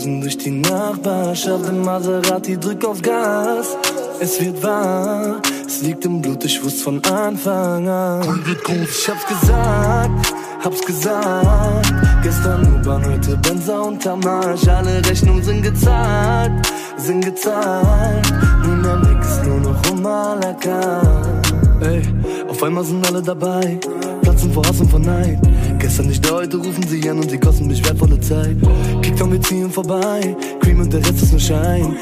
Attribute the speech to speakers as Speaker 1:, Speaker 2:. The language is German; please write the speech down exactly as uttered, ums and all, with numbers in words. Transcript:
Speaker 1: cruisen durch die Nachbarschaft im Maserati, drück aufs Gas. Es wird wahr, es liegt im Blut, ich wusste von Anfang an. Ich hab's gesagt, hab's gesagt. Gestern U-Bahn, heute Benzer unterm Marsch. Alle Rechnungen sind gezahlt, sind gezahlt. Nun am Weg ist nur noch um à la carte. Ey, auf einmal sind alle dabei, platzen vor Hass und vor Neid. Gestern nicht da, heute rufen sie an und sie kosten mich wertvolle Zeit. Kickdown, wir ziehen vorbei, Cream und der Rest ist nur Schein.